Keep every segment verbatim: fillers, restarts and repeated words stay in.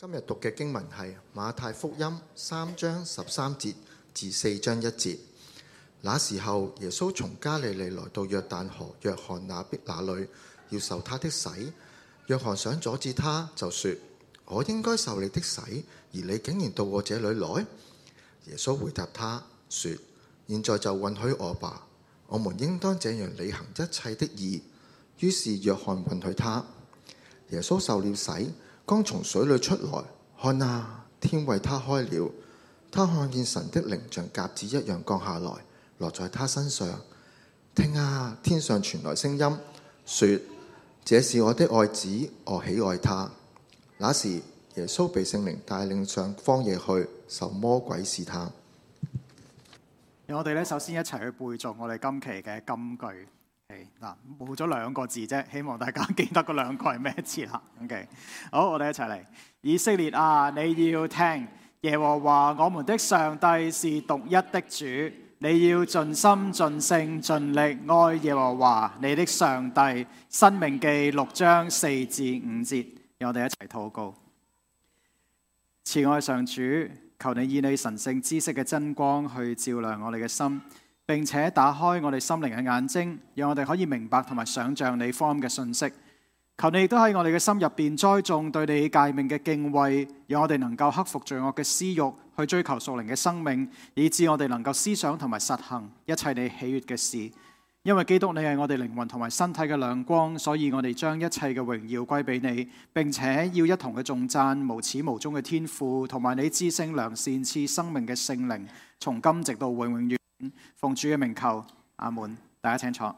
今日讀嘅經文係馬太福音三章十三節至四章一節。那時候，耶穌從加利利來到約旦河約翰那那裏，要受他的洗。約翰想阻止他，就說：我應該受你的洗，而你竟然到我這裏來？耶穌回答他說：現在就允許我吧，我們應當這樣履行一切的義。於是約翰允許他。耶穌受了洗，剛從水裏出來，看啊，天為他開了，他看見神的靈像鴿子一樣降下來，落在他身上。聽啊，天上傳來聲音，說：這是我的愛子，我喜愛他。那時耶穌被聖靈帶領上荒野去，受魔鬼試探。 我哋咧首先一齊去背誦我哋今期嘅金句。嗱，冇咗兩個字啫，希望大家記得嗰兩個係咩字啦。OK， 好，我哋一齊嚟。以色列啊，你要聽，耶和華我們的上帝是獨一的主，你要盡心盡性盡力愛耶和華你的上帝。申命記六章四至五節，讓我哋一齊禱告。慈愛上主，求你以你神聖知識嘅真光去照亮我哋嘅心，並且打開我哋心靈嘅眼睛，讓我哋可以明白同埋想像你福音嘅信息。求你亦都喺我哋嘅心入邊栽種對你誡命嘅敬畏，讓我哋能夠克服罪惡嘅私慾，去追求屬靈嘅生命，以致我哋能夠思想同埋實行一切你喜悅嘅事。因為基督你係我哋靈魂同埋身體嘅亮光，所以我哋將一切嘅榮耀歸俾你，並且要一同嘅頌讚無始無終嘅天父，同埋你至聖良善賜生命嘅聖靈，從今直到永永遠。奉主嘅名求，阿門。大家請坐。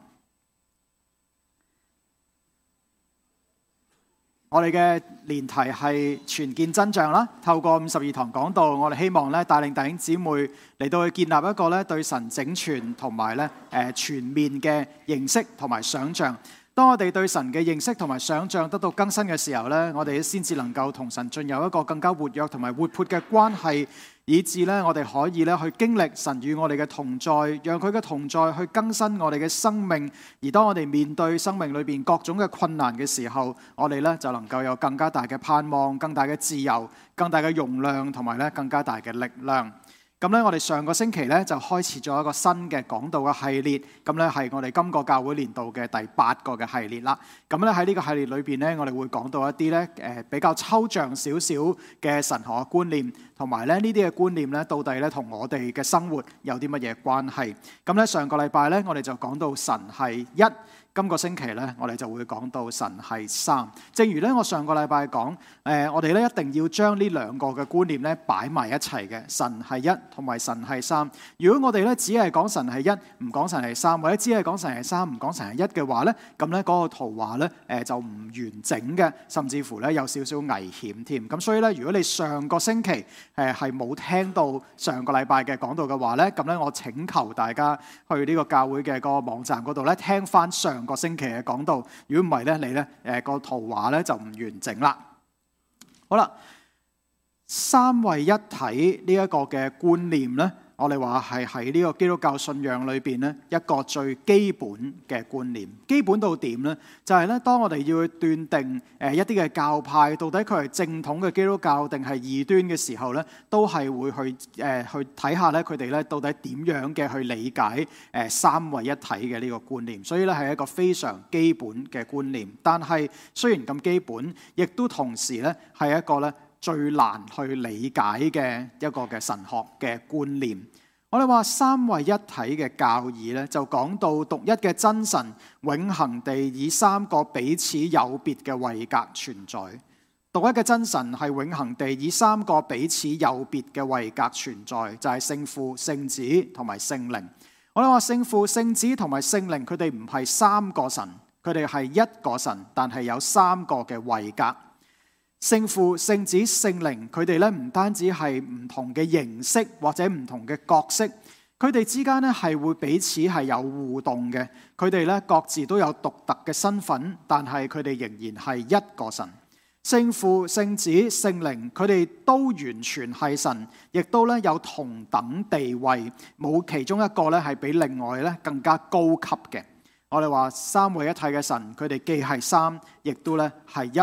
我哋嘅年題係全見真像啦。透過五十二堂講道，我哋希望咧帶領弟兄姊妹嚟到去建立一個咧對神整全同埋咧誒全面嘅認識同埋想像。當我哋對神嘅認識同埋想像得到更新嘅時候咧，我哋先至能夠同神進入一個更加活躍同埋活潑嘅關係，以致咧我哋可以咧去經歷神與我哋嘅同在，讓佢嘅同在去更新我哋嘅生命。而當我哋面對生命裏邊各種嘅困難嘅時候，我哋咧就能夠有更加大嘅盼望、更大嘅自由、更大嘅容量同埋咧更加大嘅力量。咁咧，我哋上個星期咧就開始咗一個新嘅講道嘅系列，咁咧係我哋今個教會年度嘅第八個嘅系列啦。咁咧喺呢個系列裏邊咧，我哋會講到一啲咧誒比較抽象少少嘅神學嘅觀念，同埋咧呢啲嘅觀念咧到底咧同我哋嘅生活有啲乜嘢關係？咁咧上個禮拜咧我哋就講到神係一。今個星期咧，我哋就會講到神係三。正如咧，我上個禮拜講，誒、呃，我哋咧一定要將呢兩個嘅觀念咧擺埋一齊嘅。神係一，同埋神係三。如果我哋咧只係講神係一，唔講神係三，或者只係講神係三，唔講神係一嘅話咧，咁咧嗰個圖畫咧誒就唔完整嘅，甚至乎咧有少少危險添。咁所以咧，如果你上個星期誒係冇聽到上個禮拜嘅講道嘅話咧，咁咧我請求大家去呢個教會嘅嗰個網站嗰度咧聽翻上個星期嘅講道，如果唔係咧，你咧誒個圖畫咧就唔完整啦。好啦，三位一體呢一個嘅觀念咧，我哋話係喺呢個基督教信仰裏邊咧一個最基本嘅觀念。基本到點咧？就係咧，當我哋要去斷定誒一啲嘅教派到底佢係正統嘅基督教定係異端嘅時候咧，都係會去誒去睇下咧佢哋咧到底點樣嘅去理解誒三位一體嘅呢個觀念。所以咧係一個非常基本嘅觀念。但係雖然咁基本，亦都同時咧係一個咧最難去理解嘅一個嘅神學嘅觀念。我哋話三位一體嘅教義咧，就講到獨一嘅真神永恆地以三個彼此有別嘅位格存在。獨一嘅真神係永恆地以三個彼此有別嘅位格存在，就係聖父、聖子同埋聖靈。我哋話聖父、聖子同埋聖靈，佢哋唔係三個神，佢哋係一個神，但係有三個嘅位格。聖父、聖子、聖靈，佢哋咧唔單止係唔同嘅形式或者唔同嘅角色，佢哋之間咧係會彼此係有互動嘅。佢哋咧各自都有獨特嘅身份，但係佢哋仍然係一個神。聖父、聖子、聖靈，佢哋都完全係神，亦都咧有同等地位，冇其中一個咧係比另外咧更加高級嘅。我哋話三位一體嘅神，佢哋既係三，亦都咧係一。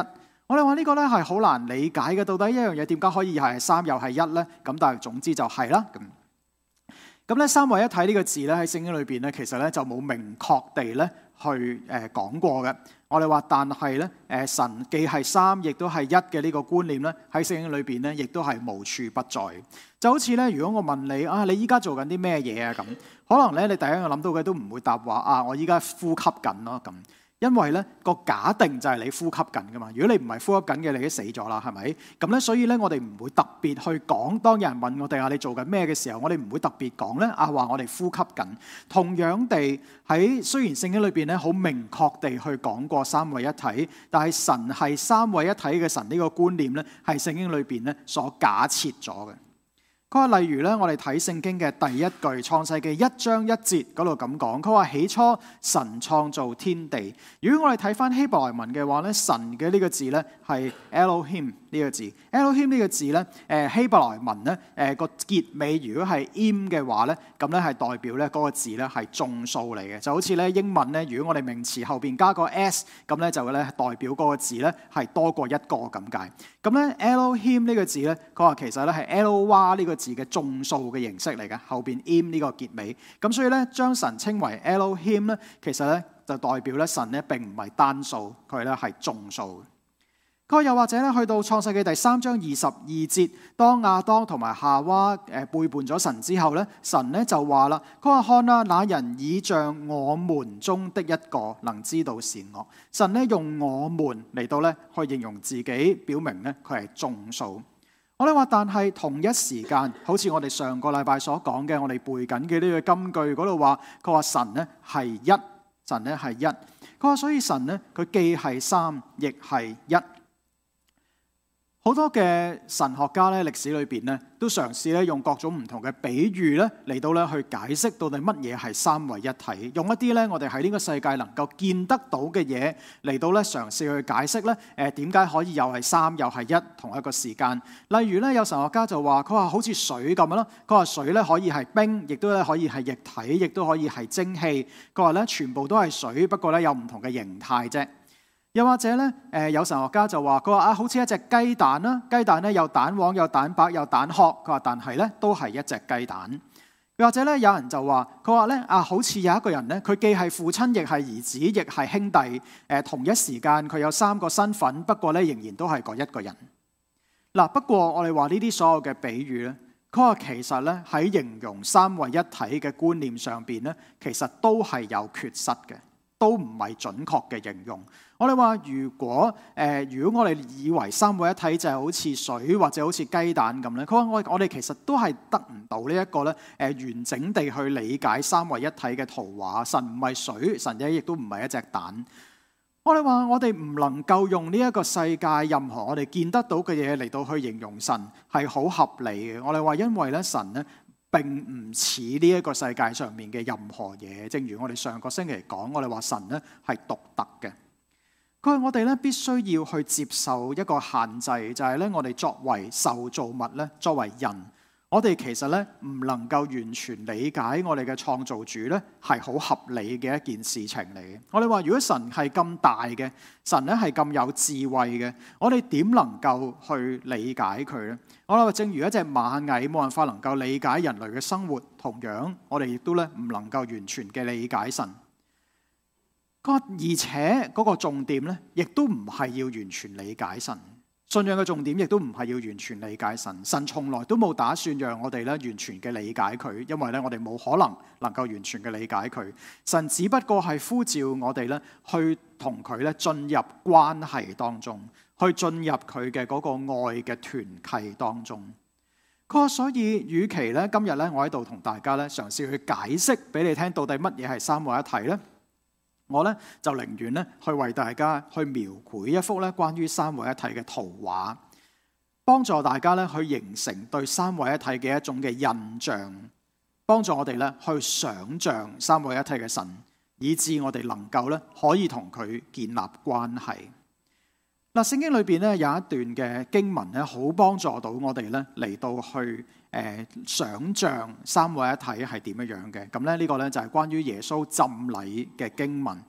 我哋話呢個咧係好難理解嘅，到底一樣嘢點解可以係三又係一咧？咁但係總之就係啦。咁咁咧三位一體呢個字咧喺聖經裏邊咧，其實咧就冇明確地咧去誒講過嘅。我哋話，但係咧誒神既係三，亦都係一嘅呢個觀念咧，喺聖經裏邊咧，亦都係無處不在。就好似咧，如果我問你啊，你依家做緊啲咩嘢啊？咁可能咧，你第一個諗到嘅都唔會答話啊，我依家呼吸緊咯咁。因為咧個假定就係你呼吸緊噶嘛，如果你唔係呼吸緊嘅，你都死咗啦，係咪？咁咧，所以咧我哋唔會特別去講。當有人問我哋啊，你做緊咩嘅時候，我哋唔會特別講咧啊，話我哋呼吸緊。同樣地，喺雖然聖經裏邊咧好明確地去講過三位一體，但係神係三位一體嘅神呢個觀念咧，係聖經裏邊咧所假設咗嘅。佢話例如咧，我哋睇聖經嘅第一句創世記一章一節嗰度咁講，佢話起初神創造天地。如果我哋睇翻希伯來文嘅話咧，神嘅呢個字咧係 Elohim 呢個字 ，Elohim 呢個字咧，誒希伯來文咧誒個結尾如果係 im 嘅話咧，咁咧係代表咧嗰個字咧係眾數嚟嘅，就好似咧英文咧，如果我哋名詞後邊加個 s， 咁咧就咧代表嗰個字咧係多過一個咁解。咁咧 Elohim 呢個字咧，佢話其實咧係 Eloah 呢個字嘅眾數嘅形式嚟嘅，後邊 im 呢個結尾。咁所以咧將神稱為 Elohim 咧，其實咧就代表咧神咧並唔係單數，佢咧係眾數。佢又或者咧，去到創世記第三章二十二節，當亞當同埋夏娃誒背叛咗神之後咧，神咧就話啦，佢話看啊，那人已像我們中的一個，能知道善惡。神咧用我們嚟到咧去形容自己，表明咧佢係眾數。我哋話，但係同一時間，好似我哋上個禮拜所講嘅，我哋背緊嘅呢個金句嗰度話，佢話神咧係一，神咧係一。佢話所以神咧佢既係三，亦係一。好多嘅神學家咧，歷史裏邊咧，都嘗試咧用各種唔同嘅比喻咧嚟到咧去解釋到底乜嘢係三位一體，用一啲咧我哋喺呢個世界能夠見得到嘅嘢嚟到咧嘗試去解釋咧，誒點解可以又係三又係一同一個時間？例如咧有神學家就話，佢話好似水咁樣咯，佢話水咧可以係冰，亦都咧可以係液體，亦都可以係蒸汽。佢話咧全部都係水，不過咧有唔同嘅形態啫。又或者咧，誒有神學家就話，佢話啊，好似一隻雞蛋啦，雞蛋咧有蛋黃、有蛋白、有蛋殼。佢話，但係咧都係一隻雞蛋。又或者咧，有人就話，佢話咧啊，好似有一個人咧，佢既係父親，亦係兒子，亦係兄弟。誒同一時間佢有三個身份，不過咧仍然都係嗰一個人。嗱，不過我哋話呢啲所有嘅比喻咧，佢話其實咧喺形容三位一體嘅觀念上邊咧，其實都係有缺失嘅。都唔係準確嘅形容。我哋話如果誒、呃，如果我哋以為三位一體就係好似水或者好似雞蛋咁咧，佢話我我哋其實都係得唔到呢一個咧誒完整地去理解三位一體嘅圖畫。神唔係水，神亦都唔係一隻蛋。我哋話我哋唔能夠用呢一個世界任何我哋見得到嘅嘢嚟到去形容神係好合理嘅。我哋話因為咧神咧，並唔似呢一個世界上面嘅任何嘢，正如我哋上個星期講，我哋話神咧係獨特嘅。佢話我哋咧必須要去接受一個限制，就係咧我哋作為受造物咧，作為人，我哋其實咧唔能夠完全理解我哋嘅創造主咧係好合理嘅一件事情嚟嘅。我哋話如果神係咁大嘅，神咧係咁有智慧嘅，我哋點能夠去理解佢咧？我哋話正如一隻螞蟻冇辦法能夠理解人類嘅生活，同樣我哋亦都咧唔能夠完全嘅理解神。而且嗰個重點咧，亦都唔係要完全理解神。信仰嘅重點亦都唔係要完全理解神。神從來都冇打算讓我哋咧完全嘅理解佢，因為咧我哋冇可能能夠完全嘅理解佢。神只不過係呼召我哋咧去同佢咧進入關係當中，去進入佢嘅嗰個愛嘅團契當中。佢話所以，與其咧今日咧我喺度同大家咧嘗試去解釋俾你聽，到底乜嘢係三位一體咧？我咧就寧願咧去為大家去描繪一幅咧關於三位一體嘅圖畫，幫助大家咧去形成對三位一體嘅一種嘅印象，幫助我哋咧去想像三位一體嘅神，以致我哋能夠咧可以同佢建立關係。嗱，聖經裏邊咧有一段嘅經文咧，好幫助到我哋咧嚟到去誒想像三位一體係點樣樣嘅。咁咧呢個咧就係關於耶穌浸禮嘅經文。我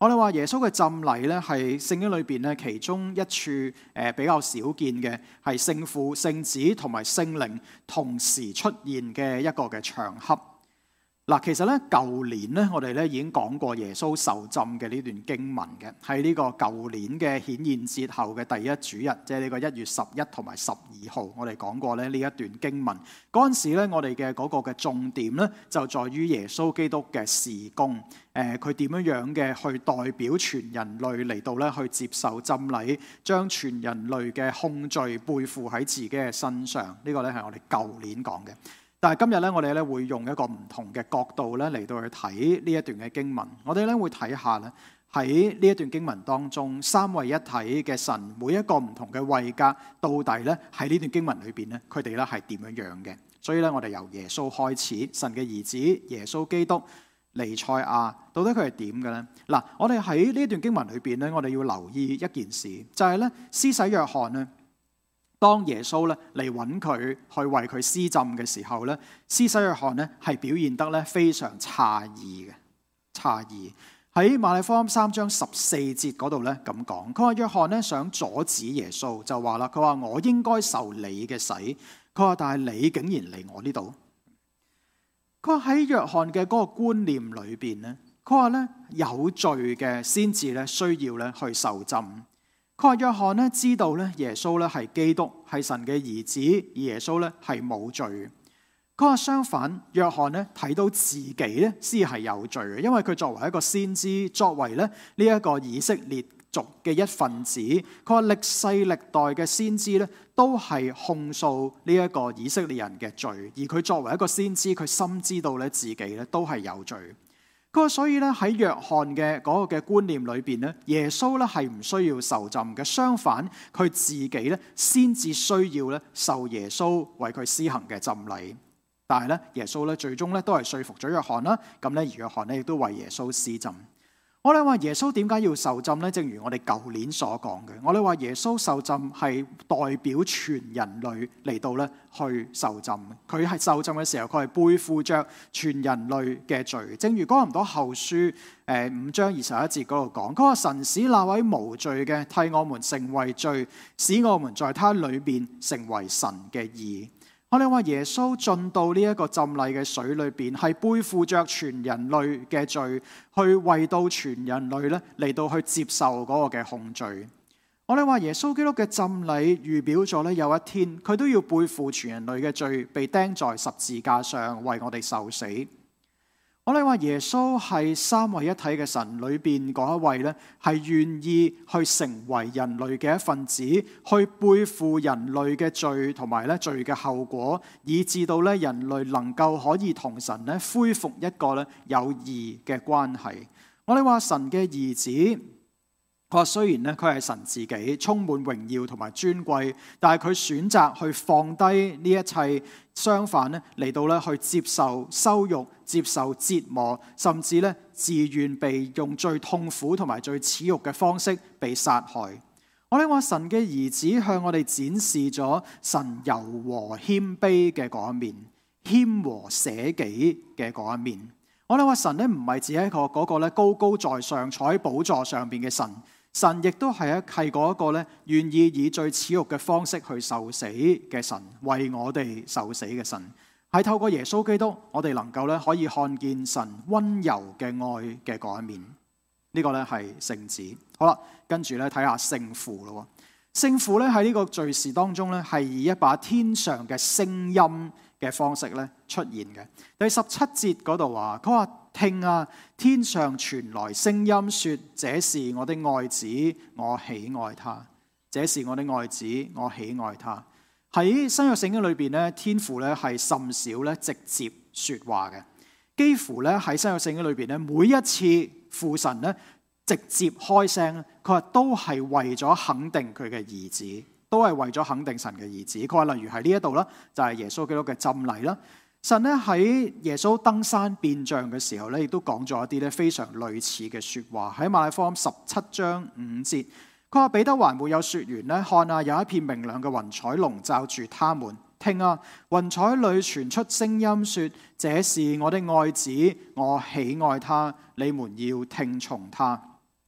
我哋話耶穌嘅浸禮咧係聖經裏邊咧其中一處誒比較少見嘅，係聖父、聖子同埋聖靈同時出現嘅一個嘅場合。嗱，其實咧舊年咧我哋咧已經講過耶穌受浸嘅呢段經文嘅，喺呢個舊年嘅顯現節後嘅第一主日，即係呢個一月十一同埋十二號，我哋講過咧呢一段經文。嗰陣時咧，我哋嘅嗰個嘅重點咧就在於耶穌基督嘅事工，誒佢點樣樣嘅去代表全人類嚟到咧去接受浸禮，將全人類嘅控罪背負喺自己嘅身上。呢、這個咧係我哋舊年講嘅。但係今日咧，我哋咧會用一個唔同嘅角度咧嚟到去睇呢一段嘅經文。我哋咧會睇下咧喺呢一段經文當中，三位一體嘅神每一個唔同嘅位格，到底咧喺呢段經文裏邊咧，佢哋咧係點樣樣嘅？所以咧，我哋由耶穌開始，神嘅兒子耶穌基督彌賽亞，到底佢係點嘅咧？嗱，我哋喺呢段經文裏邊咧，我哋要留意一件事，就係咧施洗約翰咧。當耶穌咧嚟揾佢去為佢施浸嘅時候咧，施洗約翰咧係表現得咧非常詫異嘅。詫異喺馬太福音三章十四節嗰度咧咁講，佢話約翰咧想阻止耶穌，就話啦，佢話我應該受你嘅洗，佢話但係你竟然嚟我呢度。佢話喺約翰嘅嗰個觀念裏邊咧，佢話咧有罪嘅先至咧需要咧去受浸。佢話約翰咧知道咧耶穌咧係基督，係神嘅兒子，而耶穌咧係冇罪。佢話相反，約翰咧睇到自己咧先係有罪嘅，因為佢作為一個先知，作為咧呢一個以色列族嘅一份子。佢話歷世歷代嘅先知咧都係控訴呢一個以色列人嘅罪，而佢作為一個先知，佢深知道咧自己咧都係有罪。佢話所以咧喺約翰嘅嗰個嘅觀念裏邊咧，耶穌咧係唔需要受浸嘅，相反佢自己咧先至需要咧受耶穌為佢施行嘅浸禮。但係咧耶穌咧最終咧都係說服咗約翰啦，咁咧而約翰咧亦都為耶穌施浸。我哋話耶穌點解要受浸呢？正如我哋舊年所講嘅，我哋話耶穌受浸係代表全人類嚟到咧去受浸。佢係受浸嘅時候，佢係背負着全人類嘅罪。正如哥林多後書誒五章二十一節嗰度講，佢話神使那位無罪嘅替我們成為罪，使我們在他裏面成為神嘅義。我哋話耶穌進到呢一個浸禮嘅水裏邊，係背負着全人類嘅罪，去為到全人類咧嚟到去接受嗰個嘅控罪。我哋話耶穌基督嘅浸禮預表咗咧有一天佢都要背負全人類嘅罪，被釘在十字架上為我哋受死。我哋話耶穌係三位一體嘅神裏邊嗰一位咧，係願意去成為人類嘅一份子，去背負人類嘅罪同埋咧罪嘅後果，以致到咧人類能夠可以同神咧恢復一個咧有義嘅關係。我哋話神嘅兒子，佢話雖然咧佢係神自己，充滿榮耀同埋尊貴，但係佢選擇去放低呢一切，相反咧嚟到咧去接受羞辱、接受折磨，甚至咧自願被用最痛苦同埋最恥辱嘅方式被殺害。我哋話神嘅兒子向我哋展示咗神柔和謙卑嘅嗰一面，謙和捨己嘅嗰一面。我哋話神咧唔係只係一個嗰個咧高高在上坐喺寶座上邊嘅神。神亦都係一係嗰一個咧，願意以最恥辱嘅方式去受死嘅神，為我哋受死嘅神。係透過耶穌基督，我哋能夠咧可以看見神溫柔嘅愛嘅嗰一面。呢、這個咧係聖子。好啦，跟住咧睇下聖父咯。聖父咧喺呢個敘事當中咧，係以一把天上嘅聲音嘅方式咧出現嘅。第十七節嗰度話，佢話。聽啊！天上傳來聲音說：這是我的愛子，我喜愛他。這是我的愛子，我喜愛他。喺新約聖經裏邊咧，天父咧係甚少咧直接說話嘅，幾乎咧喺新約聖經裏邊咧，每一次父神咧直接開聲，佢話都係為咗肯定佢嘅兒子，都係為咗肯定神嘅兒子。佢話例如喺呢一度啦，就係耶穌基督嘅浸禮啦。神咧喺耶穌登山變像嘅時候咧，亦都講咗一啲咧非常類似嘅說話。喺馬太福音十七章五節，佢話彼得還沒有說完咧，看啊，有一片明亮嘅雲彩籠罩住他們。聽啊，雲彩裏傳出聲音說：這是我的愛子，我喜愛他，你們要聽從他。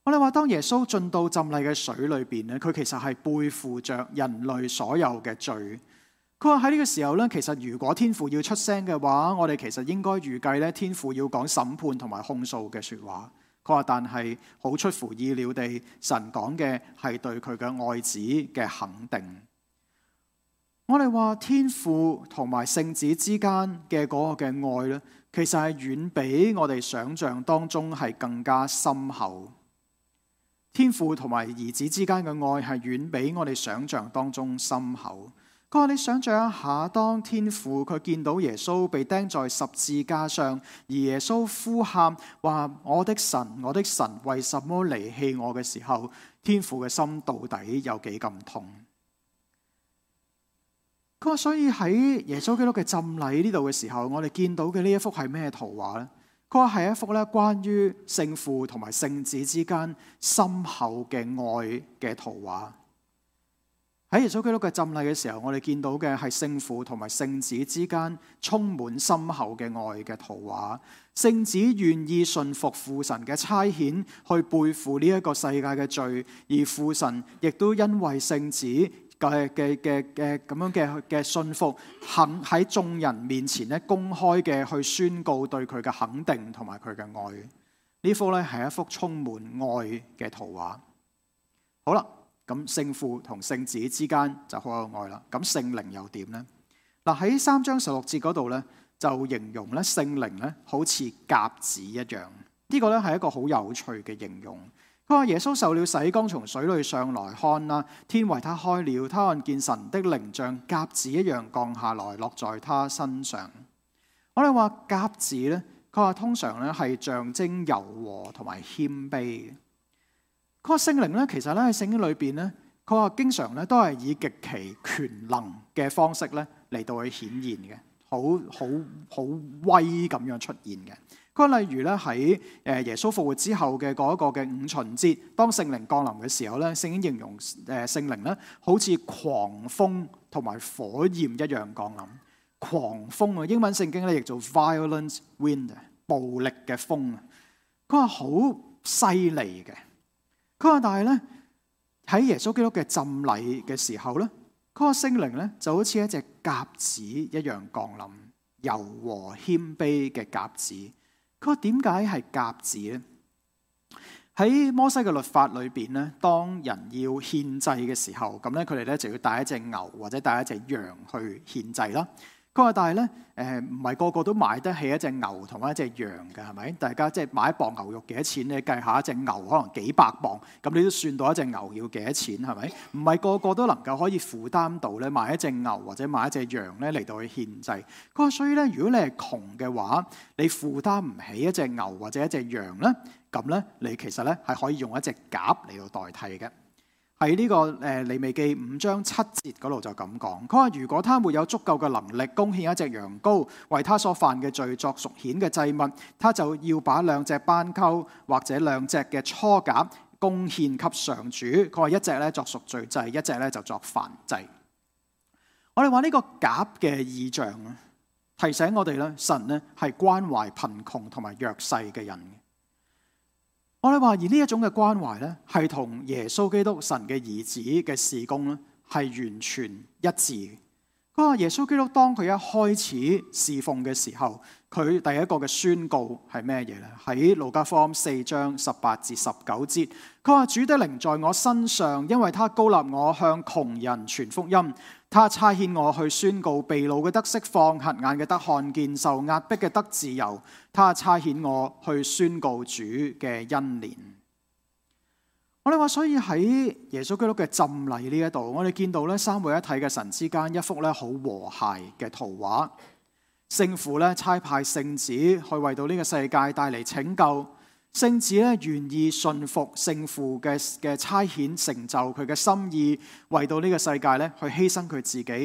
我哋話當耶穌進到浸禮嘅水裏邊咧，佢其實係背負着人類所有嘅罪。佢話喺呢個時候咧，其實如果天父要出聲嘅話，我哋其實應該預計咧，天父要講審判同埋控訴嘅說話。佢話但係好出乎意料地，神講嘅係對佢嘅愛子嘅肯定。我哋話天父同埋聖子之間嘅嗰個嘅愛咧，其實係遠比我哋想象當中係更加深厚。天父同埋兒子之間嘅愛係遠比我哋想象當中深厚。佢話你想象一下，當天父佢見到耶穌被釘在十字架上，而耶穌呼喊話我的神，我的神，為什麼離棄我嘅時候，天父嘅心到底有幾咁痛？佢話所以喺耶穌基督嘅浸禮呢度嘅時候，我哋見到嘅呢一幅係咩圖畫呢？佢話係一幅咧關於聖父同埋聖子之間深厚嘅愛嘅圖畫。喺耶穌基督嘅浸禮嘅時候，我哋見到嘅係聖父同埋聖子之間充滿深厚嘅愛嘅圖畫。聖子願意順服父神嘅差遣，去背負呢一個世界嘅罪，而父神亦都因為聖子嘅嘅嘅嘅咁樣嘅嘅信服，肯喺眾人面前咧公開嘅去宣告對佢嘅肯定同埋佢嘅愛。呢幅咧係一幅充滿愛嘅圖畫。好啦。咁聖父同聖子之間就好有愛啦。咁聖靈又點呢？嗱，喺三章十六節嗰度咧，就形容咧聖靈咧好似鴿子一樣。呢、這個咧係一個好有趣嘅形容。佢話耶穌受了洗，剛從水裏上來，看啦，天為他開了，他看見神的靈像鴿子一樣降下來，落在他身上。我哋話鴿子咧，佢話通常咧係象徵柔和同埋謙卑。佢話聖靈咧，其實咧喺聖經裏邊咧，佢話經常咧都係以極其權能嘅方式咧嚟到去顯現嘅，好好好威咁樣出現嘅。佢話例如咧喺誒耶穌復活之後嘅嗰一個嘅五旬節，當聖靈降臨嘅時候咧，聖經形容誒聖靈咧好似狂風同埋火焰一樣降臨。狂風啊，英文聖經咧譯做 violent wind， 暴力嘅風啊。佢話好犀利嘅。佢話但係咧喺耶穌基督嘅浸禮嘅時候咧，佢話聖靈咧就好似一隻鴿子一樣降臨，柔和謙卑嘅鴿子。佢話點解係鴿子咧？喺摩西嘅律法裏邊咧，當人要獻祭嘅時候，咁咧佢哋咧就要帶一隻牛或者帶一隻羊去獻祭啦。佢話但係咧，誒唔係個個都買得起一隻牛同埋一隻羊嘅，係咪？大家即係買一磅牛肉幾多錢？你計下一隻牛可能幾百磅，咁你都算到一隻牛要幾多錢，係咪？唔係個個都能夠可以負擔到咧買一隻牛或者買一隻羊咧嚟到去獻祭。佢話所以咧，如果你係窮嘅話，你負擔唔起一隻牛或者一隻羊咧，咁咧你其實咧係可以用一隻鴿嚟到代替嘅。喺呢個誒利未記五章七節嗰度就咁講，佢話如果他沒有足夠嘅能力供獻一隻羊羔，為他所犯嘅罪作贖愆嘅祭物，他就要把兩隻斑鳩或者兩隻嘅雛鴿供獻給上主。佢話一隻咧作贖罪祭，一隻咧就作燔祭。我哋話呢個鴿嘅意象啊，提醒我哋咧，神咧係關懷貧窮同埋弱勢嘅人。我哋話而呢一種嘅關懷咧，係同耶穌基督神嘅兒子嘅事工咧，係完全一致嘅。佢話耶穌基督當佢一開始侍奉嘅時候，佢第一個嘅宣告係咩嘢咧？喺路加福音四章十八至十九節，佢話主的靈在我身上，因為他膏立我向窮人傳福音。他差遣我去宣告被擄嘅得釋放，瞎眼嘅得看見，受壓迫嘅得自由。他差遣我去宣告主嘅恩年。我哋話，所以喺耶穌基督嘅浸禮呢一度，我哋見到咧三位一體嘅神之間一幅咧好和諧嘅圖畫。聖父咧差派聖子去為到呢個世界帶嚟拯救。聖子咧願意順服聖父嘅嘅差遣，成就佢嘅心意，為到呢個世界咧去犧牲佢自己。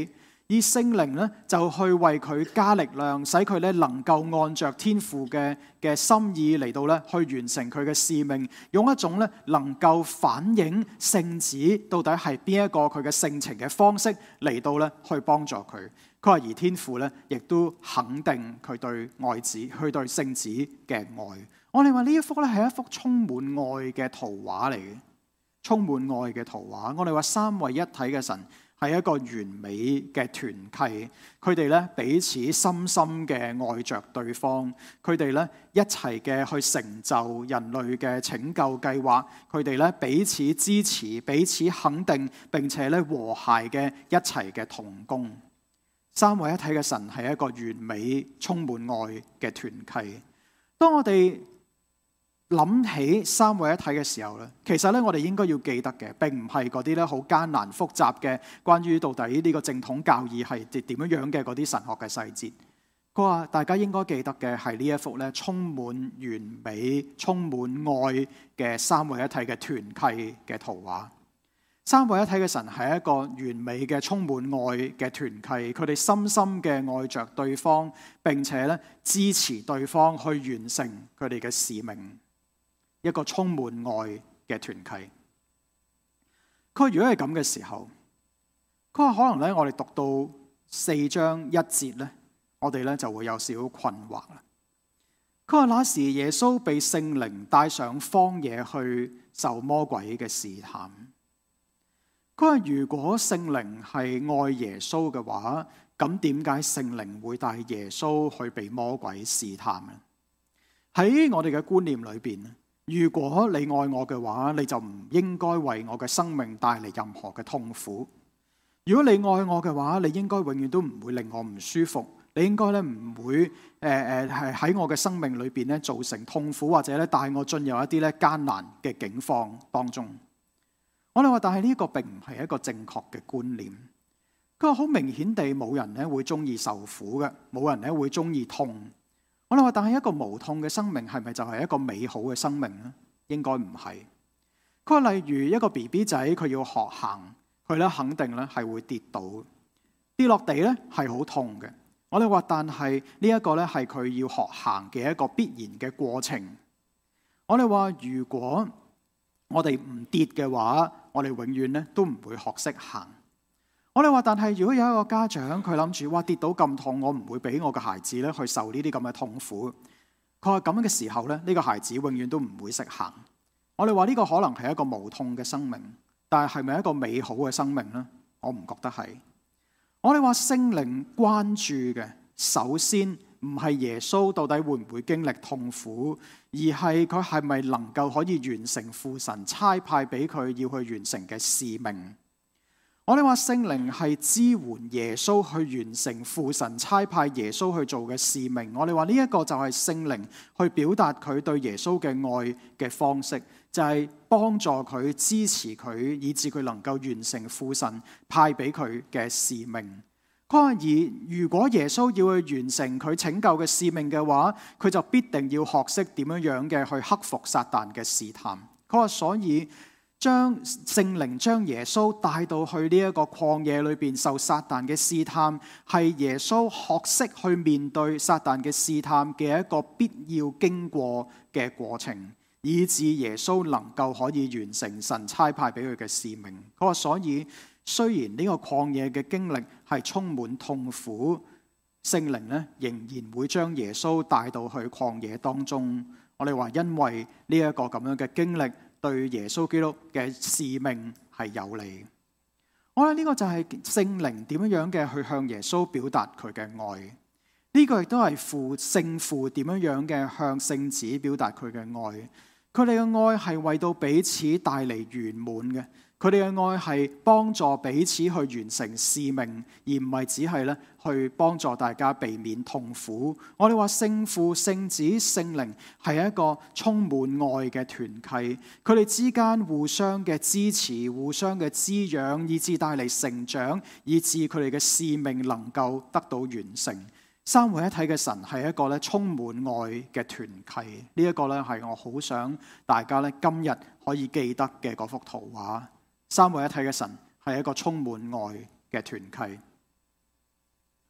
而聖靈咧就去為佢加力量，使佢咧能夠按着天父嘅嘅心意嚟到咧去完成佢嘅使命，用一種咧能夠反映聖子到底係邊一個佢嘅性情嘅方式嚟到咧去幫助佢。佢話而天父咧亦都肯定佢對愛子、佢對聖子嘅愛。我哋話呢一幅咧係一幅充滿愛嘅圖畫嚟嘅，充滿愛嘅圖畫。我哋話三位一體嘅神係一個完美嘅團契，佢哋咧彼此深深嘅愛着對方，佢哋咧一齊嘅去成就人類嘅拯救計劃，佢哋咧彼此支持、彼此肯定，並且咧和諧嘅一齊嘅同工。三位一體嘅神係一個完美、充滿愛嘅團契。當我哋諗起三位一體嘅時候咧，其實咧我哋應該要記得嘅，並唔係嗰啲咧好艱難複雜嘅關於到底呢個正統教義係點樣樣嘅嗰啲神學嘅細節。佢話大家應該記得嘅係呢一幅咧充滿完美、充滿愛嘅三位一體嘅團契嘅圖畫。三位一體嘅神係一個完美嘅充滿愛嘅團契，佢哋深深嘅愛着對方，並且咧支持對方去完成佢哋嘅使命。一個充滿愛嘅團契。佢如果係咁嘅時候，佢話可能咧我哋讀到四章一節咧，我哋咧就會有少少困惑啦。佢話那時耶穌被聖靈帶上荒野去受魔鬼嘅試探。佢話如果聖靈係愛耶穌嘅話，咁點解聖靈會帶耶穌去被魔鬼試探呢？喺我哋嘅觀念裏邊，如果你愛我嘅話，你就唔應該為我嘅生命帶嚟任何嘅痛苦。如果你愛我嘅話，你應該永遠都唔會令我唔舒服。你應該咧唔會誒誒係喺我嘅生命裏邊咧造成痛苦，或者咧帶我進入一啲咧艱難嘅境況當中。我哋話，但係呢個並唔係一個正確嘅觀念。佢話好明顯地，冇人咧會中意受苦嘅，冇人咧會中意痛。我哋話，但係一個無痛嘅生命係咪就係一個美好嘅生命呢？應該唔係。佢話例如一個 B B 仔，佢要學行，佢咧肯定咧係會跌倒，跌落地咧係好痛嘅。我哋話，但係呢一個咧係佢要學行嘅一個必然嘅過程。我哋話，如果我哋唔跌嘅話，我哋永遠咧都唔會學識行。我哋話，但係如果有一個家長佢諗住，哇，跌到咁痛，我唔會俾我嘅孩子咧去受呢啲咁嘅痛苦。佢話咁樣嘅時候咧，呢個孩子永遠都唔會識行。我哋話呢個可能係一個無痛嘅生命，但係係咪一個美好嘅生命呢？我唔覺得係。我哋話聖靈關注嘅，首先唔係耶穌到底會唔會經歷痛苦，而係佢係咪能夠可以完成父神差派俾佢要去完成嘅使命。我哋話聖靈係支援耶穌去完成父神差派耶穌去做嘅使命。我哋話呢一個就係聖靈去表達佢對耶穌嘅愛嘅方式，就係幫助佢、支持佢，以致佢能夠完成父神派俾佢嘅使命。佢話而如果耶穌要去完成佢拯救嘅使命嘅話，佢就必定要學識點樣樣嘅去克服撒旦嘅試探。佢話所以將聖靈將耶穌帶到去呢一個曠野裏邊受撒旦嘅試探，係耶穌學識去面對撒旦嘅試探嘅一個必要經過嘅過程，以致耶穌能夠可以完成神差派俾佢嘅使命。佢話所以雖然呢個曠野嘅經歷係充滿痛苦，聖靈咧仍然會將耶穌帶到去曠野當中。我哋話因為呢一個咁樣嘅經歷對耶穌基督嘅使命係有利。我諗呢個就係聖靈點樣樣嘅去向耶穌表達佢嘅愛。呢個亦都係父聖父點樣樣嘅向聖子表達佢嘅愛。佢哋嘅愛係為到彼此帶嚟圓滿嘅。佢哋嘅愛係幫助彼此去完成使命，而唔係只係咧去幫助大家避免痛苦。我哋話聖父、聖子、聖靈係一個充滿愛嘅團契，佢哋之間互相嘅支持、互相嘅滋養，以致帶嚟成長，以致佢哋嘅使命能夠得到完成。三位一體嘅神係一個咧充滿愛嘅團契，呢、這、一個咧係我好想大家咧今日可以記得嘅嗰幅圖畫。三位一體嘅神係一個充滿愛嘅團契。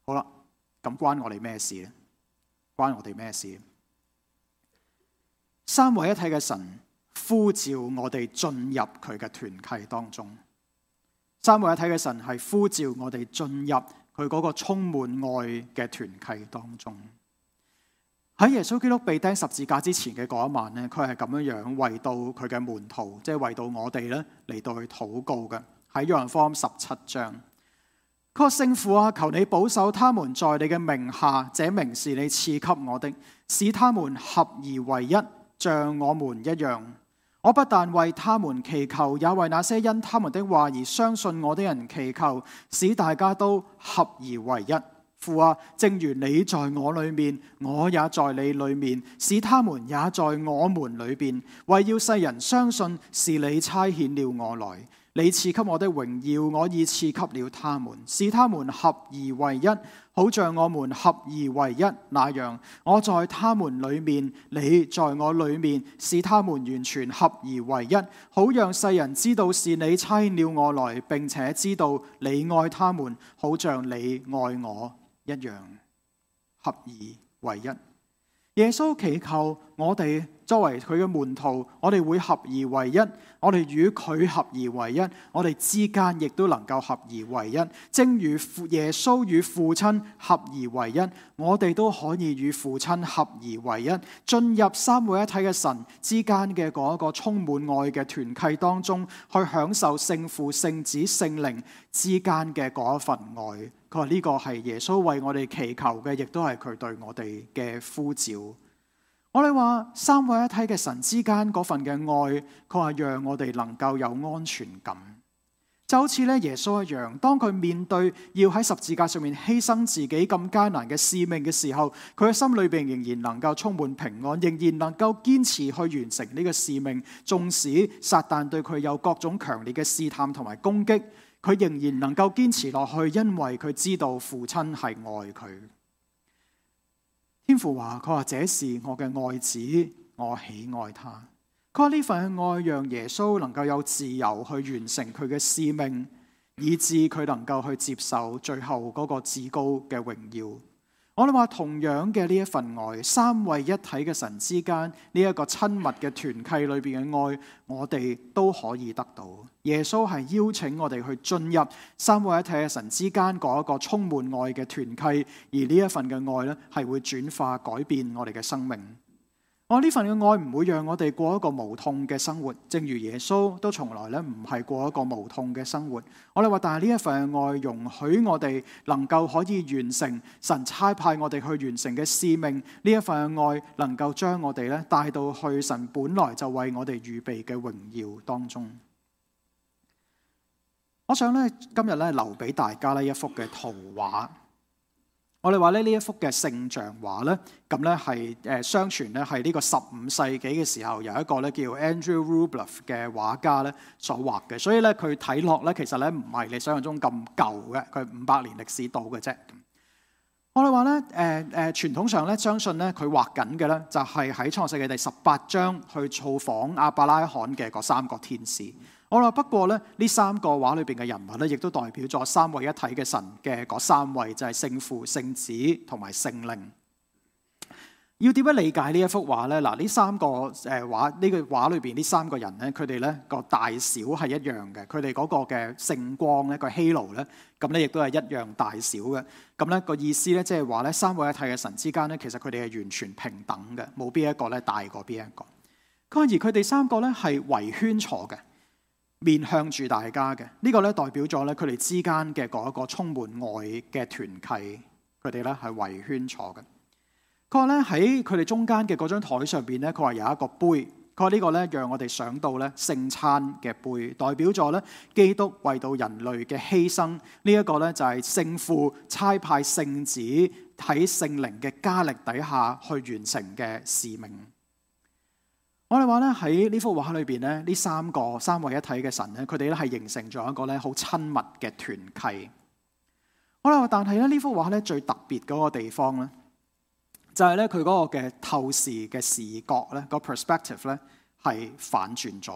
好啦，咁關我哋咩事咧？關我哋咩事？三位一體嘅神呼召我哋進入佢嘅團契當中。三位一體嘅神係呼召我哋進入佢嗰個充滿愛嘅團契當中。喺耶穌基督被釘十字架之前嘅嗰一晚咧，佢係咁樣樣為到佢嘅門徒，即係為到我哋咧嚟到去禱告嘅。喺約翰福音十七章，佢話聖父啊，求你保守他們在你嘅名下，這名是你賜給我的，使他們合而為一，像我們一樣。我不但為他們祈求，也為那些因他們的話而相信我的人祈求，使大家都合而為一。父啊，正如你在我裏面，我也在你裏面，使他們也在我們裏面，為要世人相信是你差遣了我來。你賜給我的榮耀，我已賜給了他們，使他們合而為一，好像我們合而為一那樣。我在他們裏面，你在我裏面，使他們完全合而為一，好讓世人知道是你差遣了我來，並且知道你愛他們，好像你愛我一樣，合而為一。耶穌祈求我哋作為佢嘅門徒，我哋會合而為一，我哋與佢合而為一，我哋之間亦都能夠合而為一。正如耶穌與父親合而為一，我哋都可以與父親合而為一，進入三位一體嘅神之間嘅嗰一個充滿愛嘅團契當中，去享受聖父、聖子、聖靈之間嘅嗰一份愛。佢話呢個係耶穌為我哋祈求嘅，亦都係佢對我哋嘅呼召。我哋話三位一體嘅神之間嗰份嘅愛，佢話讓我哋能夠有安全感，就好似咧耶穌一樣。當佢面對要喺十字架上面犧牲自己咁艱難嘅使命嘅時候，佢嘅心裏邊仍然能夠充滿平安，仍然能夠堅持去完成呢個使命。縱使撒旦對佢有各種強烈嘅試探同埋攻擊，佢仍然能夠堅持落去，因為佢知道父親係愛佢。天父話：佢話這是我嘅愛子，我喜愛他。佢話呢份愛讓耶穌能夠有自由去完成佢嘅使命，以致佢能夠去接受最後嗰個至高嘅榮耀。我哋話同樣嘅呢一份愛，三位一體嘅神之間呢一個親密嘅團契裏邊嘅愛，我哋都可以得到。耶穌係邀請我哋去進入三位一體嘅神之間嗰一個充滿愛嘅團契，而呢一份嘅愛咧係會轉化改變我哋嘅生命。我呢份嘅愛唔會讓我哋過一個無痛嘅生活，正如耶穌都從來咧唔係過一個無痛嘅生活。我哋話，但係呢一份嘅愛容許我哋能夠可以完成神差派我哋去完成嘅使命。呢一份嘅愛能夠將我哋咧帶到去神本來就為我哋預備嘅榮耀當中。我想咧今日咧留俾大家呢一幅嘅圖畫。我哋話咧呢一幅嘅聖像畫咧，咁咧係誒相傳咧係呢個十五世紀嘅時候，有一個咧叫 Andrew Rublev 嘅畫家咧所畫嘅，所以咧佢睇落咧其實咧唔係你想象中咁舊嘅，佢五百年歷史到嘅啫。我哋話咧誒誒傳統上咧相信咧佢畫緊嘅咧就係喺創世紀第十八章去造訪亞伯拉罕嘅嗰三個天使。我話不過咧，呢三個畫裏邊嘅人物咧，亦都代表咗三位一體嘅神嘅嗰三位，就係聖父、聖子同埋聖靈。要點樣理解呢一幅畫咧？嗱，呢三個誒畫，呢個畫裏邊呢三個人咧，佢哋咧個大小係一樣嘅，佢哋嗰個嘅聖光咧個 halo 咧，咁咧亦都係一樣大小嘅。咁咧個意思咧，即係話咧三位一體嘅神之間咧，其實佢哋係完全平等嘅，冇邊一個咧大過邊一個。而佢哋三個咧係圍圈坐嘅，面向住大家嘅，呢個咧代表咗咧佢哋之間嘅嗰一個充滿愛嘅團契，佢哋咧係圍圈坐嘅。佢話咧喺佢哋中間嘅嗰張台上邊咧，佢話有一個杯，佢話呢個咧讓我哋想到咧聖餐嘅杯，代表咗咧基督為到人類嘅犧牲。呢一個咧就係聖父差派聖子喺聖靈嘅加力底下去完成嘅使命。我哋話咧喺呢幅畫裏邊咧，呢三個三位一體嘅神咧，佢哋咧係形成咗一個咧好親密嘅團契。我哋話，但係咧呢幅畫咧最特別嗰個地方咧，就係咧佢嗰個嘅透視嘅視覺咧，個 perspective 咧係反轉咗嘅。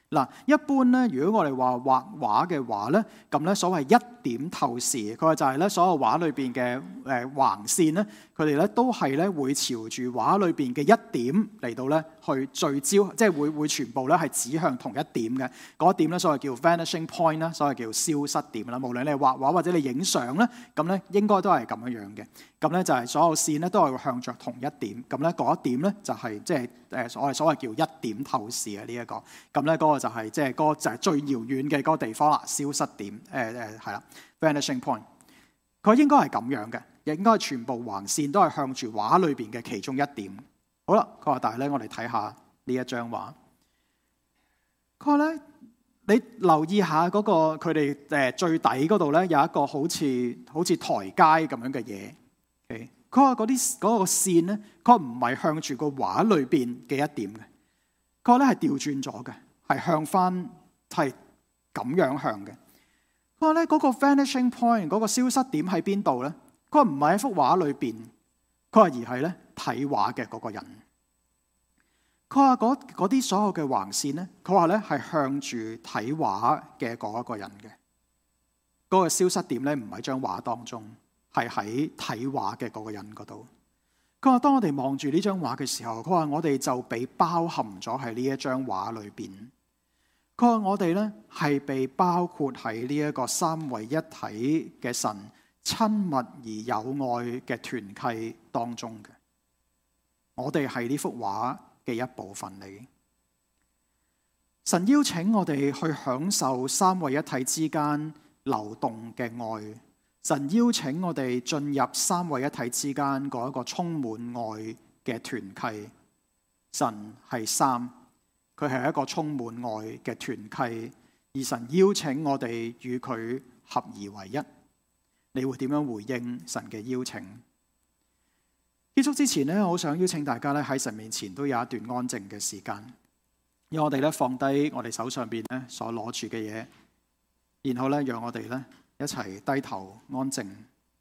嗱，一般咧，如果我哋話畫畫嘅話咧，咁咧所謂一點透視，佢話就係咧所有畫裏邊嘅誒橫線咧，佢哋咧都係咧會朝住畫裏邊嘅一點嚟到咧去聚焦，即係會會全部咧係指向同一點嘅。嗰一點咧所謂叫 vanishing point 啦，所謂叫消失點啦。無論你係畫畫或者你影相咧，咁咧應該都係咁樣樣嘅。咁咧就係所有線咧都係會向着同一點。咁咧嗰一點咧就係即係誒我哋所謂叫一點透視嘅呢一個。咁咧嗰個就係即係嗰個就係最遙遠嘅嗰個地方啦，消失點誒誒係啦 vanishing point。佢應該係咁樣嘅，應該係全部橫線都係向住畫裏邊嘅其中一點。好啦，佢話但係咧我哋睇下呢一張畫。佢話咧你留意下嗰個佢哋誒最底嗰度咧有一個好似好似台階咁樣嘅嘢。佢話嗰啲嗰個線咧，佢唔係向住個畫裏邊嘅一點嘅，佢話咧係調轉咗嘅，係向翻係咁樣向嘅。佢話咧嗰個 vanishing point 嗰個消失點喺邊度咧？佢話唔係喺幅畫裏邊，佢話而係咧睇畫嘅嗰個人。佢話嗰嗰啲所有嘅橫線咧，佢話咧係向住睇畫嘅嗰一個人嘅。嗰個消失點咧唔喺張畫當中。係喺睇畫嘅嗰個人嗰度。佢話當我哋望住呢張畫嘅時候，佢話我哋就被包含咗喺呢一張畫裏邊。佢話我哋咧係被包括喺呢一個三位一體嘅神親密而有愛嘅團契當中嘅。我哋係呢幅畫嘅一部分嚟。神邀請我哋去享受三位一體之間流動嘅愛。神邀請我哋進入三位一體之間嗰一個充滿愛嘅團契。神係三，佢係一個充滿愛嘅團契，而神邀請我哋與佢合而為一。你會點樣回應神嘅邀請？結束之前呢，我好想邀請大家咧喺神面前都有一段安靜嘅時間，讓我哋咧放低我哋手上邊咧所攞住嘅嘢，然後咧讓我哋咧一齊低頭安靜。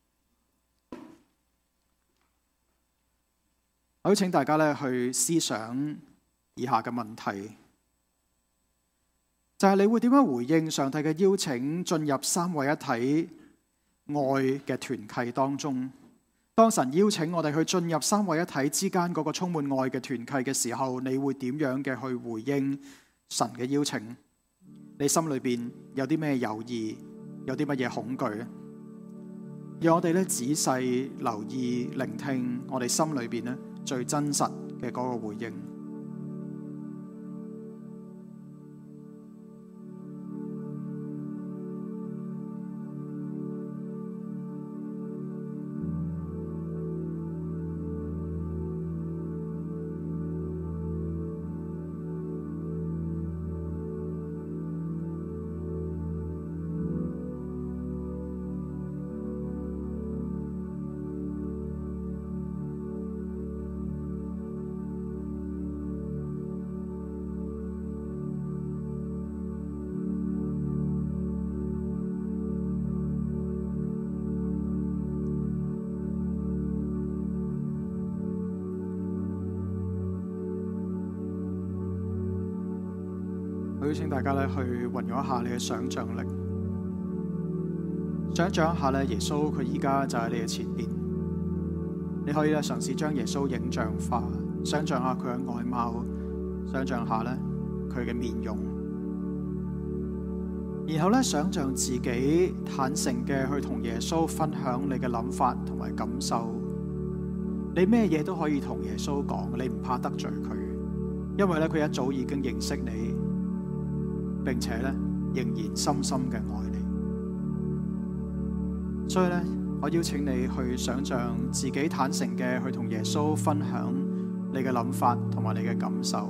我邀請大家咧去思想以下嘅問題，就係你會點樣回應上帝嘅邀請，進入三位一體愛嘅團契當中？當神邀請我哋去進入三位一體之間嗰個充滿愛嘅團契嘅時候，你會點樣嘅去回應神嘅邀請？你心裏邊有啲咩猶豫？有啲乜嘢恐懼咧？讓我哋咧仔細留意、聆聽我哋心裏邊咧最真實嘅嗰個回應。我邀請大家咧去運用一下你嘅想像力，想像一下咧耶穌佢依家就喺你嘅前邊，你可以咧嘗試將耶穌影像化，想像下佢嘅外貌，想像下咧佢嘅面容，然後咧想像自己坦誠嘅去同耶穌分享你嘅諗法同埋感受，你咩嘢都可以同耶穌講，你唔怕得罪佢，因為咧佢一早已經認識你。並且咧，仍然深深嘅愛你。所以咧，我邀請你去想象自己坦誠嘅去同耶穌分享你嘅諗法同埋你嘅感受。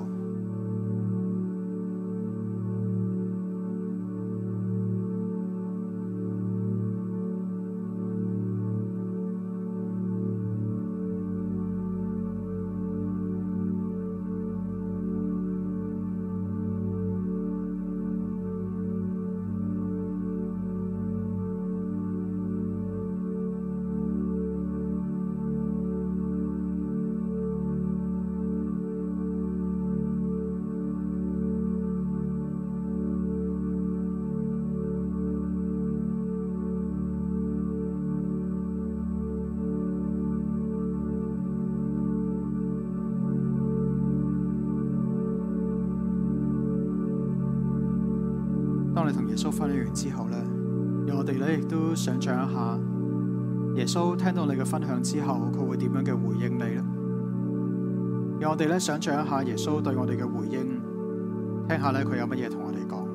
當你同耶穌分享完之後咧，讓我哋咧亦都想象一下，耶穌聽到你嘅分享之後，佢會點樣嘅回應你咧？讓我哋咧想象一下耶穌對我哋嘅回應，聽下咧佢有乜嘢同我哋講。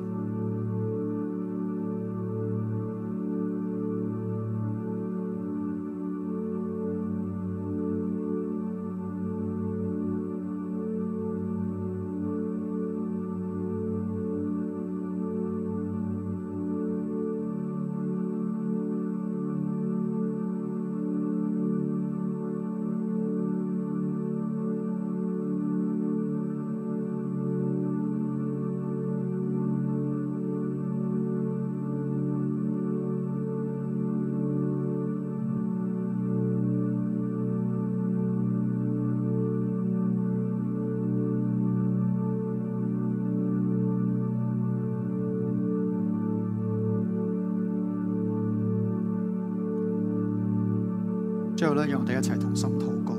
最後咧，讓我哋一齊同心禱告。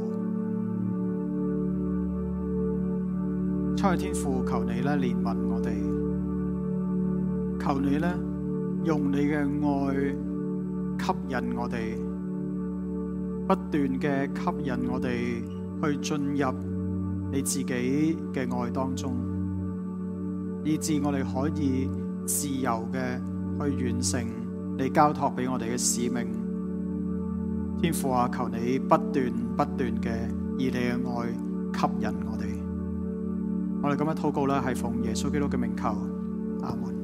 親愛天父，求你咧憐憫我哋，求你咧用你嘅愛吸引我哋，不斷嘅吸引我哋去進入你自己嘅愛當中，以致我哋可以自由嘅去完成你交託俾我哋嘅使命。天父啊，求你不斷不斷嘅以你嘅愛吸引我哋。我哋咁樣禱告啦，係奉耶穌基督嘅名求，阿門。